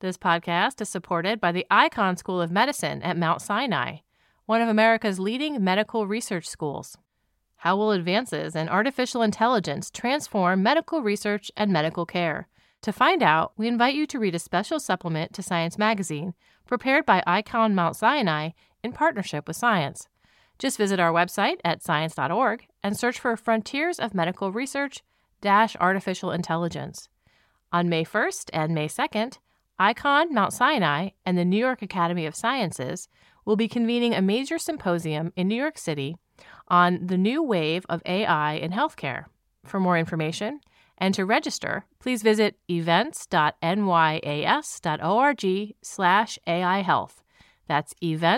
This podcast is supported by the Icahn School of Medicine at Mount Sinai, one of America's leading medical research schools. How will advances in artificial intelligence transform medical research and medical care? To find out, we invite you to read a special supplement to Science Magazine, prepared by Icahn Mount Sinai in partnership with Science. Just visit our website at science.org and search for Frontiers of Medical Research - Artificial Intelligence. On May 1st and May 2nd, Icahn Mount Sinai and the New York Academy of Sciences will be convening a major symposium in New York City on the new wave of AI in healthcare. For more information and to register, please visit events.nyas.org/AI Health. That's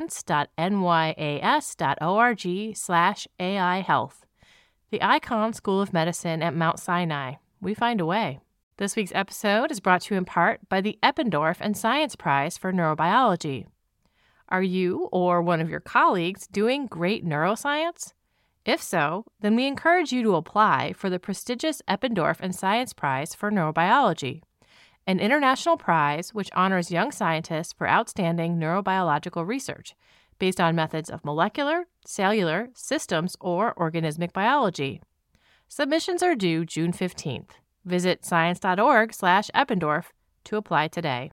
events.nyas.org/AI Health. The Icahn School of Medicine at Mount Sinai. We find a way. This week's episode is brought to you in part by the Eppendorf and Science Prize for Neurobiology. Are you or one of your colleagues doing great neuroscience? If so, then we encourage you to apply for the prestigious Eppendorf and Science Prize for Neurobiology, an international prize which honors young scientists for outstanding neurobiological research based on methods of molecular, cellular, systems, or organismic biology. Submissions are due June 15th. Visit science.org/Eppendorf to apply today.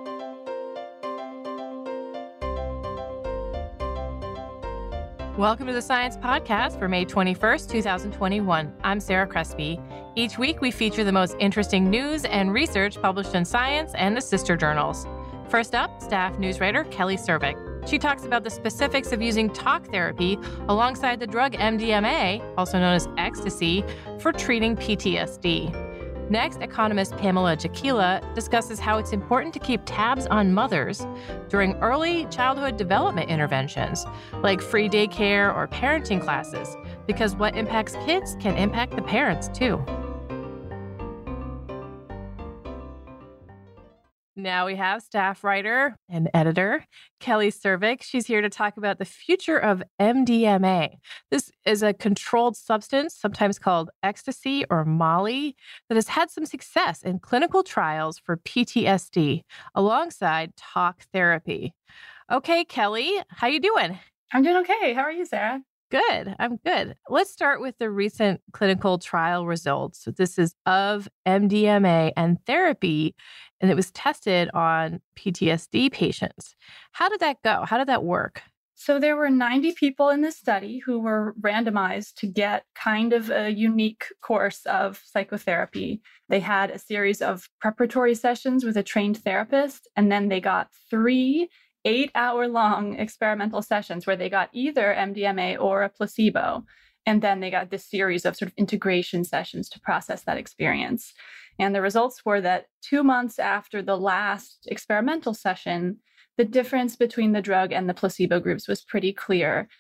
Welcome to the Science Podcast for May 21st, 2021. I'm Sarah Crespi. Each week, we feature the most interesting news and research published in Science and the sister journals. First up, staff news writer Kelly Servick. She talks about the specifics of using talk therapy alongside the drug MDMA, also known as ecstasy, for treating PTSD. Next, economist Pamela Jakila discusses how it's important to keep tabs on mothers during early childhood development interventions, like free daycare or parenting classes, because what impacts kids can impact the parents too. Now we have staff writer and editor Kelly Servick. She's here to talk about the future of MDMA. This is a controlled substance, sometimes called ecstasy or Molly, that has had some success in clinical trials for PTSD alongside talk therapy. Okay, Kelly, how you doing? I'm doing okay. How are you, Sarah? Good. I'm good. Let's start with the recent clinical trial results. So this is of MDMA and therapy, and it was tested on PTSD patients. How did that go? How did that work? So there were 90 people in this study who were randomized to get kind of a unique course of psychotherapy. They had a series of preparatory sessions with a trained therapist, and then they got 3 8-hour-long experimental sessions where they got either MDMA or a placebo. And then they got this series of sort of integration sessions to process that experience. And the results were that 2 months after the last experimental session, the difference between the drug and the placebo groups was pretty clear.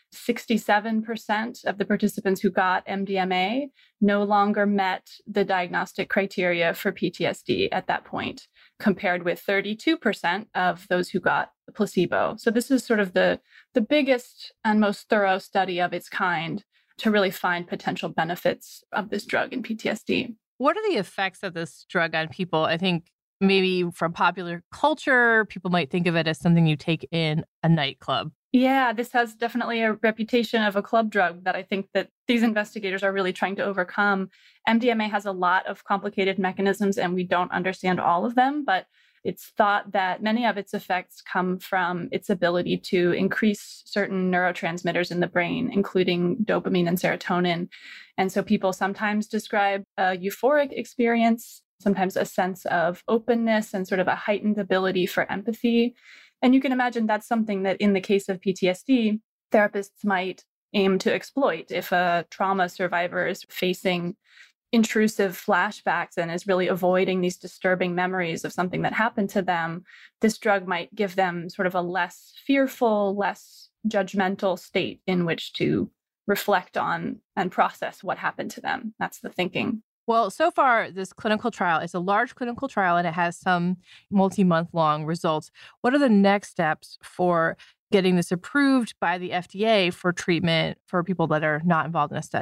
67% of the participants who got MDMA no longer met the diagnostic criteria for PTSD at that point, compared with 32% of those who got the placebo. So this is sort of the biggest and most thorough study of its kind to really find potential benefits of this drug in PTSD. What are the effects of this drug on people? I think maybe from popular culture, people might think of it as something you take in a nightclub. Yeah, this has definitely a reputation of a club drug that I think that these investigators are really trying to overcome. MDMA has a lot of complicated mechanisms, and we don't understand all of them, but it's thought that many of its effects come from its ability to increase certain neurotransmitters in the brain, including dopamine and serotonin. And so people sometimes describe a euphoric experience, sometimes a sense of openness and sort of a heightened ability for empathy. And you can imagine that's something that in the case of PTSD, therapists might aim to exploit. If a trauma survivor is facing intrusive flashbacks and is really avoiding these disturbing memories of something that happened to them, this drug might give them sort of a less fearful, less judgmental state in which to reflect on and process what happened to them. That's the thinking. Well, so far, this clinical trial is a large clinical trial and it has some multi-month long results. What are the next steps for getting this approved by the FDA for treatment for people that are not involved in a study?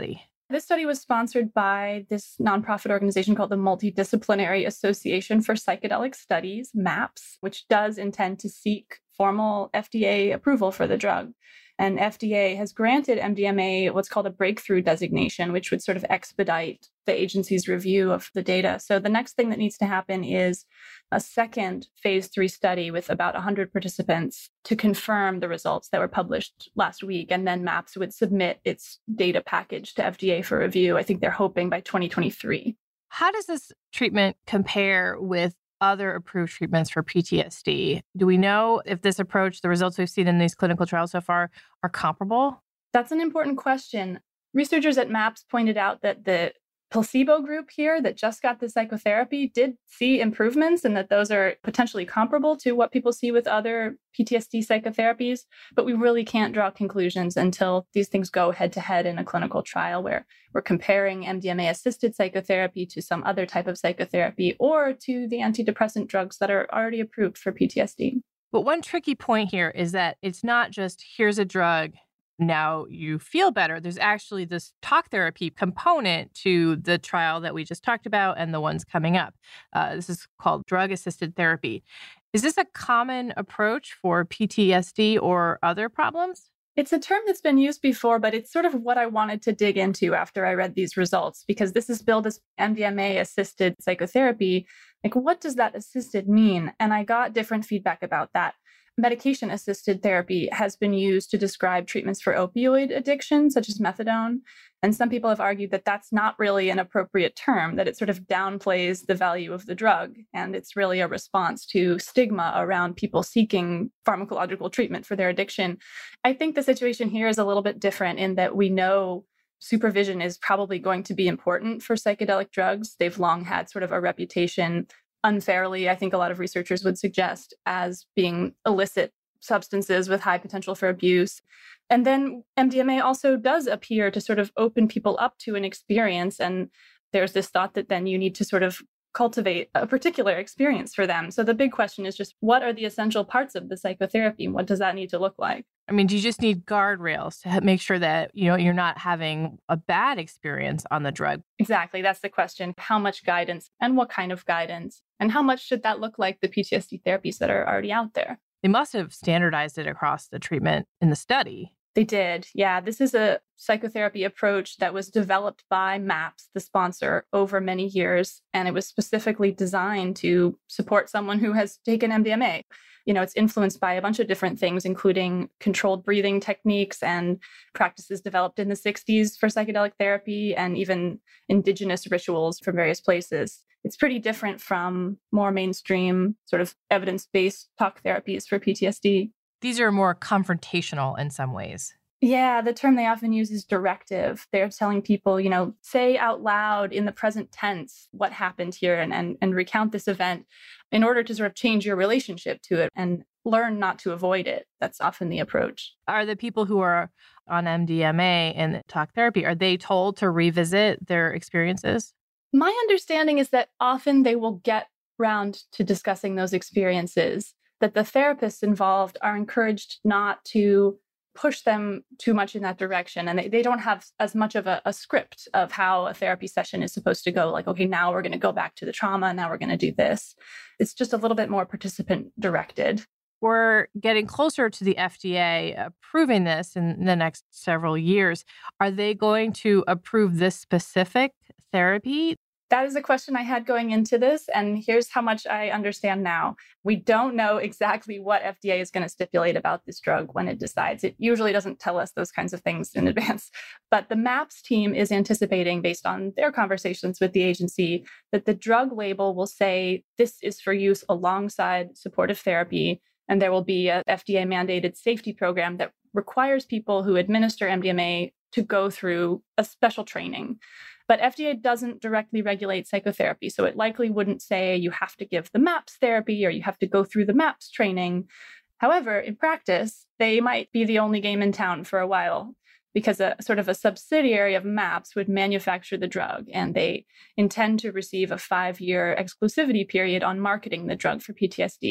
This study was sponsored by this nonprofit organization called the Multidisciplinary Association for Psychedelic Studies, MAPS, which does intend to seek formal FDA approval for the drug. And FDA has granted MDMA what's called a breakthrough designation, which would sort of expedite the agency's review of the data. So the next thing that needs to happen is a second phase 3 study with about 100 participants to confirm the results that were published last week. And then MAPS would submit its data package to FDA for review. I think they're hoping by 2023. How does this treatment compare with other approved treatments for PTSD? Do we know if this approach, the results we've seen in these clinical trials so far, are comparable? That's an important question. Researchers at MAPS pointed out that the placebo group here that just got the psychotherapy did see improvements and that those are potentially comparable to what people see with other PTSD psychotherapies. But we really can't draw conclusions until these things go head to head in a clinical trial where we're comparing MDMA-assisted psychotherapy to some other type of psychotherapy or to the antidepressant drugs that are already approved for PTSD. But one tricky point here is that it's not just here's a drug, now you feel better. There's actually this talk therapy component to the trial that we just talked about and the ones coming up. This is called drug-assisted therapy. Is this a common approach for PTSD or other problems? It's a term that's been used before, but it's sort of what I wanted to dig into after I read these results, because this is billed as MDMA-assisted psychotherapy. Like, what does that assisted mean? And I got different feedback about that. Medication-assisted therapy has been used to describe treatments for opioid addiction, such as methadone. And some people have argued that that's not really an appropriate term, that it sort of downplays the value of the drug. And it's really a response to stigma around people seeking pharmacological treatment for their addiction. I think the situation here is a little bit different in that we know supervision is probably going to be important for psychedelic drugs. They've long had sort of a reputation, unfairly, I think a lot of researchers would suggest, as being illicit substances with high potential for abuse. And then MDMA also does appear to sort of open people up to an experience. And there's this thought that then you need to sort of cultivate a particular experience for them. So the big question is just, what are the essential parts of the psychotherapy? What does that need to look like? I mean, do you just need guardrails to make sure that, you're not having a bad experience on the drug? Exactly. That's the question. How much guidance and what kind of guidance? And how much should that look like the PTSD therapies that are already out there? They must have standardized it across the treatment in the study. They did. Yeah, this is a psychotherapy approach that was developed by MAPS, the sponsor, over many years. And it was specifically designed to support someone who has taken MDMA. It's influenced by a bunch of different things, including controlled breathing techniques and practices developed in the 60s for psychedelic therapy and even indigenous rituals from various places. It's pretty different from more mainstream sort of evidence-based talk therapies for PTSD. These are more confrontational in some ways. Yeah, the term they often use is directive. They're telling people, say out loud in the present tense what happened here and recount this event in order to sort of change your relationship to it and learn not to avoid it. That's often the approach. Are the people who are on MDMA and talk therapy, are they told to revisit their experiences? My understanding is that often they will get round to discussing those experiences, that the therapists involved are encouraged not to push them too much in that direction. And they don't have as much of a script of how a therapy session is supposed to go. Like, okay, now we're going to go back to the trauma. Now we're going to do this. It's just a little bit more participant directed. We're getting closer to the FDA approving this in the next several years. Are they going to approve this specific therapy? That is a question I had going into this, and here's how much I understand now. We don't know exactly what FDA is going to stipulate about this drug when it decides. It usually doesn't tell us those kinds of things in advance. But the MAPS team is anticipating, based on their conversations with the agency, that the drug label will say this is for use alongside supportive therapy, and there will be a FDA-mandated safety program that requires people who administer MDMA to go through a special training. But FDA doesn't directly regulate psychotherapy, so it likely wouldn't say you have to give the MAPS therapy or you have to go through the MAPS training. However, in practice, they might be the only game in town for a while because a sort of a subsidiary of MAPS would manufacture the drug, and they intend to receive a 5-year exclusivity period on marketing the drug for PTSD.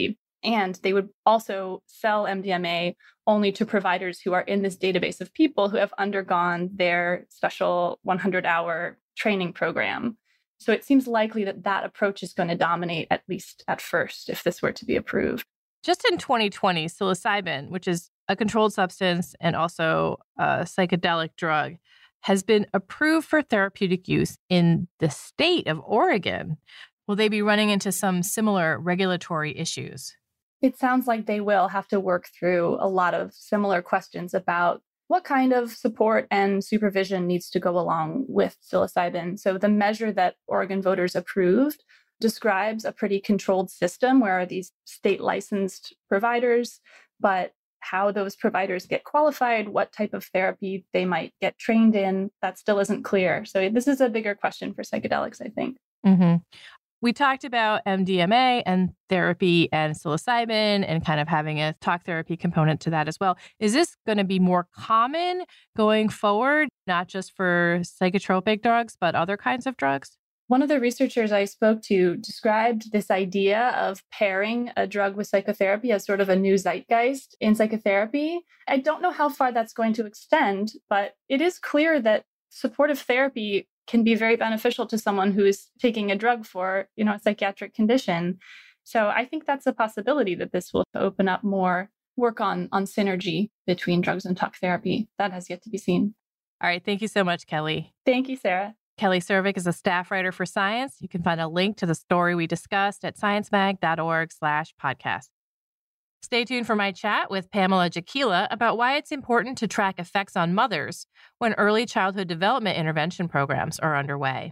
And they would also sell MDMA only to providers who are in this database of people who have undergone their special 100-hour training program. So it seems likely that that approach is going to dominate, at least at first, if this were to be approved. Just in 2020, psilocybin, which is a controlled substance and also a psychedelic drug, has been approved for therapeutic use in the state of Oregon. Will they be running into some similar regulatory issues? It sounds like they will have to work through a lot of similar questions about what kind of support and supervision needs to go along with psilocybin. So the measure that Oregon voters approved describes a pretty controlled system where these state licensed providers, but how those providers get qualified, what type of therapy they might get trained in, that still isn't clear. So this is a bigger question for psychedelics, I think. Mm-hmm. We talked about MDMA and therapy and psilocybin and kind of having a talk therapy component to that as well. Is this going to be more common going forward, not just for psychotropic drugs, but other kinds of drugs? One of the researchers I spoke to described this idea of pairing a drug with psychotherapy as sort of a new zeitgeist in psychotherapy. I don't know how far that's going to extend, but it is clear that supportive therapy can be very beneficial to someone who is taking a drug for, a psychiatric condition. So I think that's a possibility that this will open up more work on synergy between drugs and talk therapy. That has yet to be seen. All right. Thank you so much, Kelly. Thank you, Sarah. Kelly Servick is a staff writer for Science. You can find a link to the story we discussed at sciencemag.org/podcast. Stay tuned for my chat with Pamela Jakila about why it's important to track effects on mothers when early childhood development intervention programs are underway.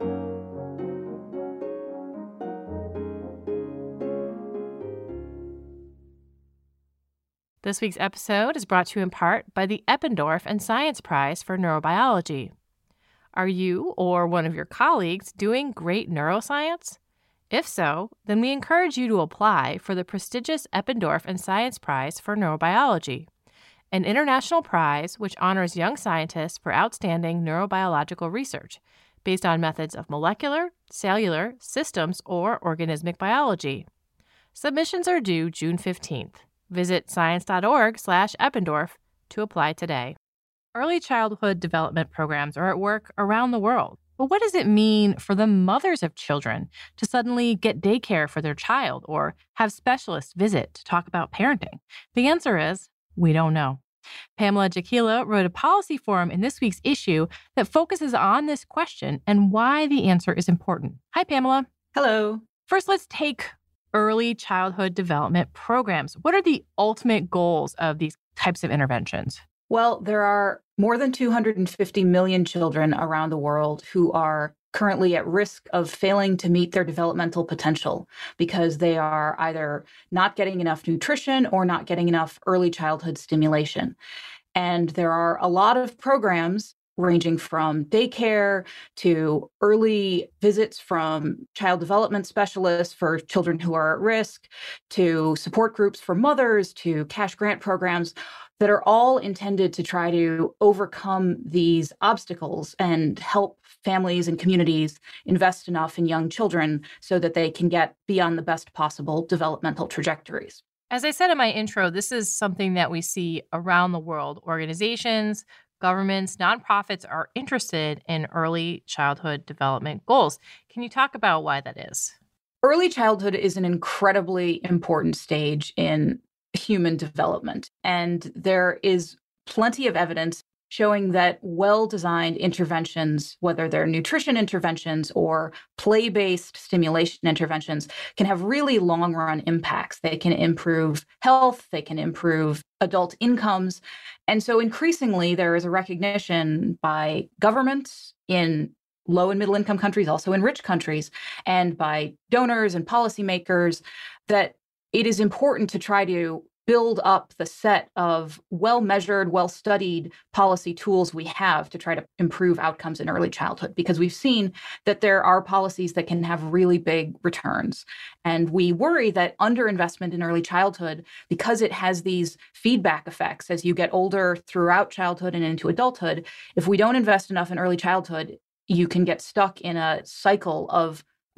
This week's episode is brought to you in part by the Eppendorf and Science Prize for Neurobiology. Are you or one of your colleagues doing great neuroscience? If so, then we encourage you to apply for the prestigious Eppendorf and Science Prize for Neurobiology, an international prize which honors young scientists for outstanding neurobiological research based on methods of molecular, cellular, systems, or organismic biology. Submissions are due June 15th. Visit science.org/Eppendorf to apply today. Early childhood development programs are at work around the world. But what does it mean for the mothers of children to suddenly get daycare for their child or have specialists visit to talk about parenting? The answer is, we don't know. Pamela Jakila wrote a policy forum in this week's issue that focuses on this question and why the answer is important. Hi, Pamela. Hello. First, let's take early childhood development programs. What are the ultimate goals of these types of interventions? Well, there are more than 250 million children around the world who are currently at risk of failing to meet their developmental potential because they are either not getting enough nutrition or not getting enough early childhood stimulation. And there are a lot of programs ranging from daycare to early visits from child development specialists for children who are at risk, to support groups for mothers, to cash grant programs that are all intended to try to overcome these obstacles and help families and communities invest enough in young children so that they can get beyond the best possible developmental trajectories. As I said in my intro, this is something that we see around the world. Organizations, governments, nonprofits are interested in early childhood development goals. Can you talk about why that is? Early childhood is an incredibly important stage in human development, and there is plenty of evidence showing that well-designed interventions, whether they're nutrition interventions or play-based stimulation interventions, can have really long-run impacts. They can improve health, they can improve adult incomes. And so increasingly, there is a recognition by governments in low and middle income countries, also in rich countries, and by donors and policymakers that it is important to try to build up the set of well-measured, well-studied policy tools we have to try to improve outcomes in early childhood, because we've seen that there are policies that can have really big returns. And we worry that underinvestment in early childhood, because it has these feedback effects as you get older throughout childhood and into adulthood, if we don't invest enough in early childhood, you can get stuck in a cycle of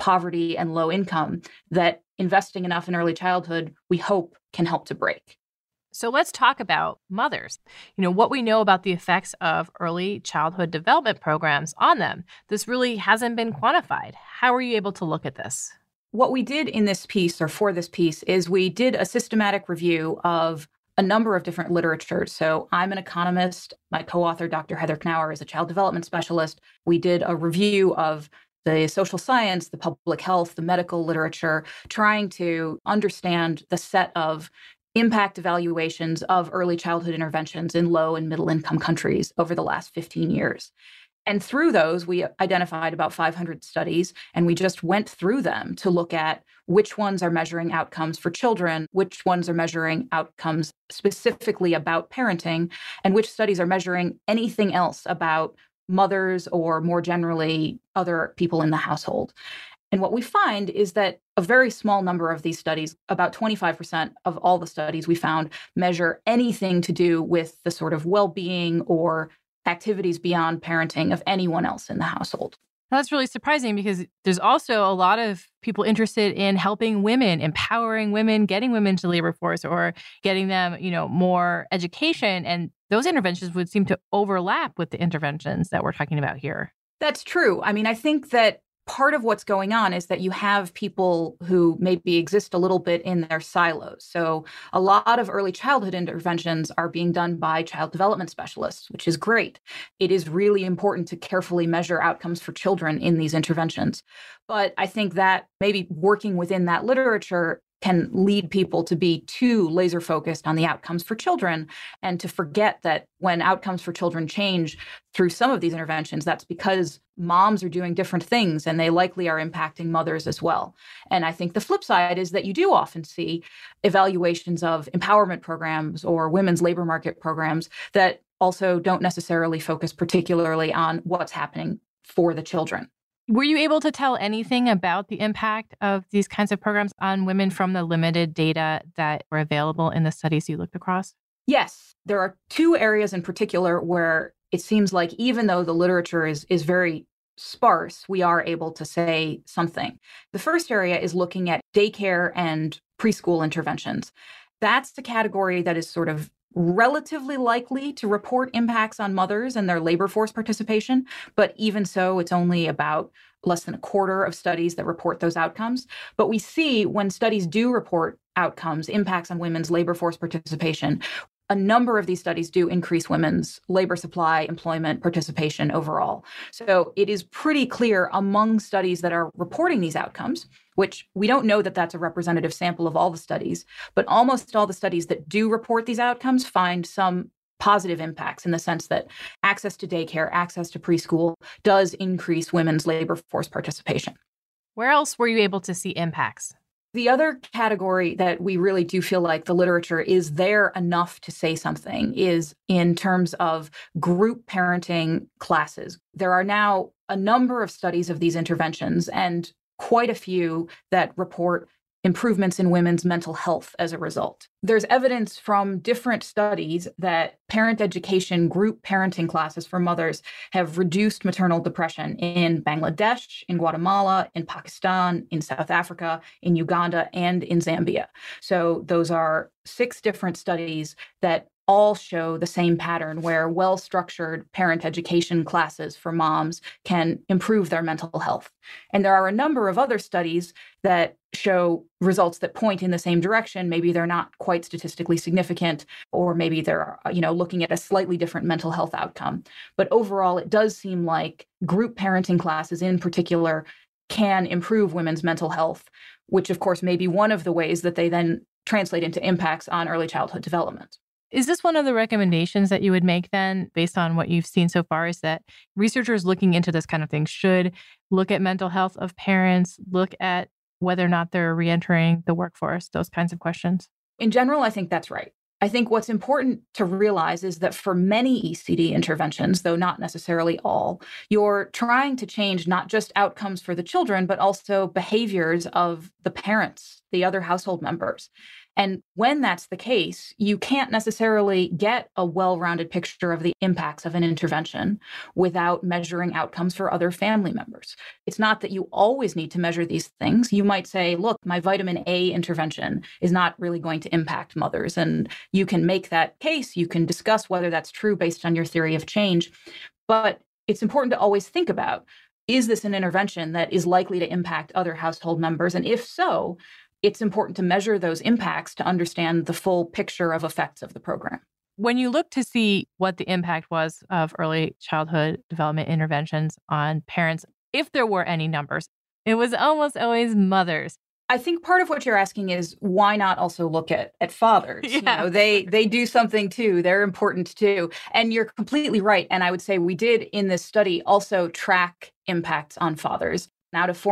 poverty and low income that investing enough in early childhood, we hope, can help to break. So let's talk about mothers. What we know about the effects of early childhood development programs on them. This really hasn't been quantified. How are you able to look at this? What we did in this piece, or for this piece, is we did a systematic review of a number of different literatures. So I'm an economist. My co-author, Dr. Heather Knauer, is a child development specialist. We did a review of the social science, the public health, the medical literature, trying to understand the set of impact evaluations of early childhood interventions in low and middle income countries over the last 15 years. And through those, we identified about 500 studies, and we just went through them to look at which ones are measuring outcomes for children, which ones are measuring outcomes specifically about parenting, and which studies are measuring anything else about mothers or more generally other people in the household. And what we find is that a very small number of these studies, about 25% of all the studies we found, measure anything to do with the sort of well-being or activities beyond parenting of anyone else in the household. That's really surprising because there's also a lot of people interested in helping women, empowering women, getting women to the labor force or getting them, more education. And those interventions would seem to overlap with the interventions that we're talking about here. That's true. I mean, I think that part of what's going on is that you have people who maybe exist a little bit in their silos. So a lot of early childhood interventions are being done by child development specialists, which is great. It is really important to carefully measure outcomes for children in these interventions. But I think that maybe working within that literature can lead people to be too laser focused on the outcomes for children and to forget that when outcomes for children change through some of these interventions, that's because moms are doing different things and they likely are impacting mothers as well. And I think the flip side is that you do often see evaluations of empowerment programs or women's labor market programs that also don't necessarily focus particularly on what's happening for the children. Were you able to tell anything about the impact of these kinds of programs on women from the limited data that were available in the studies you looked across? Yes, there are two areas in particular where it seems like even though the literature is very sparse, we are able to say something. The first area is looking at daycare and preschool interventions. That's the category that is sort of relatively likely to report impacts on mothers and their labor force participation. But even so, it's only about less than a quarter of studies that report those outcomes. But we see when studies do report outcomes, impacts on women's labor force participation, a number of these studies do increase women's labor supply, employment, participation overall. So it is pretty clear among studies that are reporting these outcomes, which we don't know that that's a representative sample of all the studies, but almost all the studies that do report these outcomes find some positive impacts in the sense that access to daycare, access to preschool does increase women's labor force participation. Where else were you able to see impacts? The other category that we really do feel like the literature is there enough to say something is in terms of group parenting classes. There are now a number of studies of these interventions and quite a few that report improvements in women's mental health as a result. There's evidence from different studies that parent education group parenting classes for mothers have reduced maternal depression in Bangladesh, in Guatemala, in Pakistan, in South Africa, in Uganda, and in Zambia. So those are 6 different studies that all show the same pattern where well-structured parent education classes for moms can improve their mental health. And there are a number of other studies that show results that point in the same direction. Maybe they're not quite statistically significant, or maybe they're, looking at a slightly different mental health outcome. But overall, it does seem like group parenting classes in particular can improve women's mental health, which of course may be one of the ways that they then translate into impacts on early childhood development. Is this one of the recommendations that you would make then, based on what you've seen so far, is that researchers looking into this kind of thing should look at mental health of parents, look at whether or not they're reentering the workforce, those kinds of questions? In general, I think that's right. I think what's important to realize is that for many ECD interventions, though not necessarily all, you're trying to change not just outcomes for the children, but also behaviors of the parents, the other household members. And when that's the case, you can't necessarily get a well-rounded picture of the impacts of an intervention without measuring outcomes for other family members. It's not that you always need to measure these things. You might say, look, my vitamin A intervention is not really going to impact mothers. And you can make that case. You can discuss whether that's true based on your theory of change. But it's important to always think about, is this an intervention that is likely to impact other household members? And if so, it's important to measure those impacts to understand the full picture of effects of the program. When you look to see what the impact was of early childhood development interventions on parents, if there were any numbers, it was almost always mothers. I think part of what you're asking is why not also look at fathers? Yeah. They do something too. They're important too. And you're completely right. And I would say we did in this study also track impacts on fathers. Out of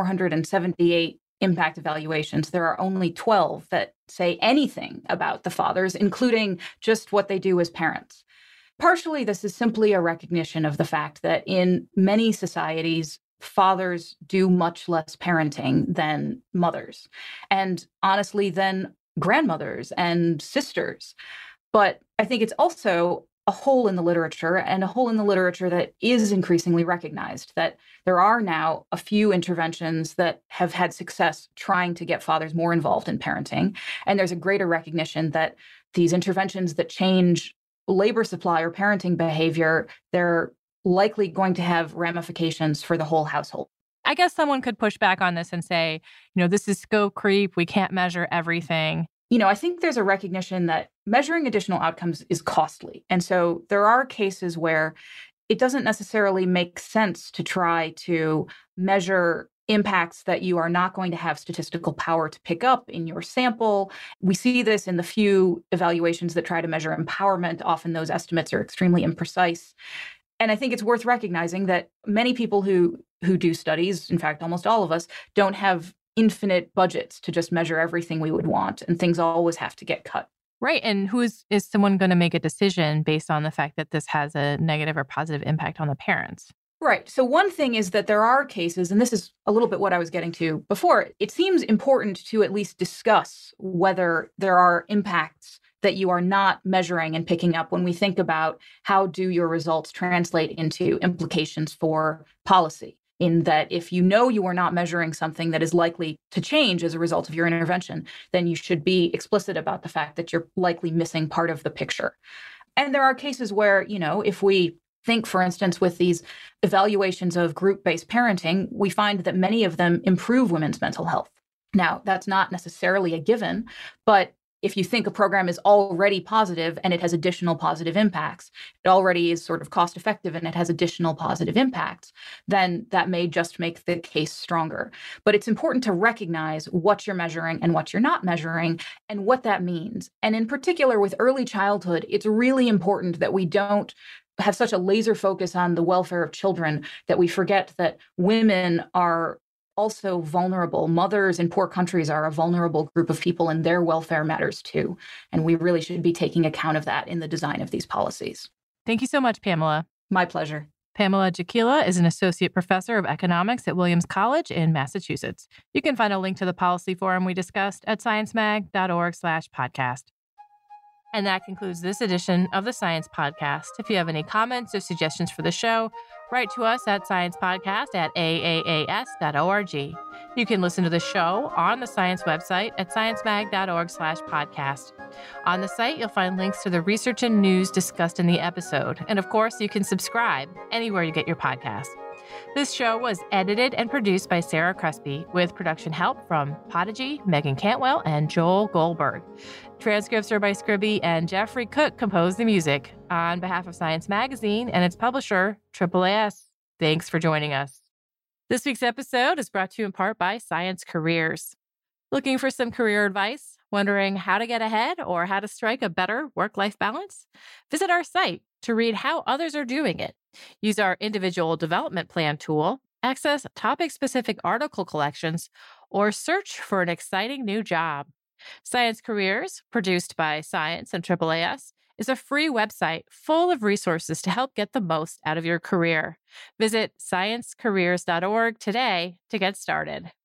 478 impact evaluations, there are only 12 that say anything about the fathers, including just what they do as parents. Partially, this is simply a recognition of the fact that in many societies, fathers do much less parenting than mothers, and honestly, than grandmothers and sisters. But I think it's also a hole in the literature, and a hole in the literature that is increasingly recognized, that there are now a few interventions that have had success trying to get fathers more involved in parenting. And there's a greater recognition that these interventions that change labor supply or parenting behavior, they're likely going to have ramifications for the whole household. I guess someone could push back on this and say, this is scope creep. We can't measure everything. I think there's a recognition that measuring additional outcomes is costly. And so there are cases where it doesn't necessarily make sense to try to measure impacts that you are not going to have statistical power to pick up in your sample. We see this in the few evaluations that try to measure empowerment. Often those estimates are extremely imprecise. And I think it's worth recognizing that many people who do studies, in fact, almost all of us, don't have infinite budgets to just measure everything we would want, and things always have to get cut. Right. And is someone going to make a decision based on the fact that this has a negative or positive impact on the parents? Right. So one thing is that there are cases, and this is a little bit what I was getting to before, it seems important to at least discuss whether there are impacts that you are not measuring and picking up when we think about how do your results translate into implications for policy. In that if you know you are not measuring something that is likely to change as a result of your intervention, then you should be explicit about the fact that you're likely missing part of the picture. And there are cases where, if we think, for instance, with these evaluations of group-based parenting, we find that many of them improve women's mental health. Now, that's not necessarily a given, but if you think a program is already positive and it has additional positive impacts, it already is sort of cost effective and it has additional positive impacts, then that may just make the case stronger. But it's important to recognize what you're measuring and what you're not measuring and what that means. And in particular with early childhood, it's really important that we don't have such a laser focus on the welfare of children that we forget that women are also vulnerable. Mothers in poor countries are a vulnerable group of people, and their welfare matters too. And we really should be taking account of that in the design of these policies. Thank you so much, Pamela. My pleasure. Pamela Jakila is an associate professor of economics at Williams College in Massachusetts. You can find a link to the policy forum we discussed at sciencemag.org/podcast. And that concludes this edition of the Science Podcast. If you have any comments or suggestions for the show, write to us at sciencepodcast@aaas.org. You can listen to the show on the Science website at sciencemag.org/podcast. On the site, you'll find links to the research and news discussed in the episode. And of course, you can subscribe anywhere you get your podcast. This show was edited and produced by Sarah Crespi with production help from Podigy, Megan Cantwell, and Joel Goldberg. Transcripts are by Scribby, and Jeffrey Cook composed the music. On behalf of Science Magazine and its publisher, AAAS, thanks for joining us. This week's episode is brought to you in part by Science Careers. Looking for some career advice? Wondering how to get ahead or how to strike a better work-life balance? Visit our site to read how others are doing it. Use our individual development plan tool, access topic-specific article collections, or search for an exciting new job. Science Careers, produced by Science and AAAS, is a free website full of resources to help get the most out of your career. Visit sciencecareers.org today to get started.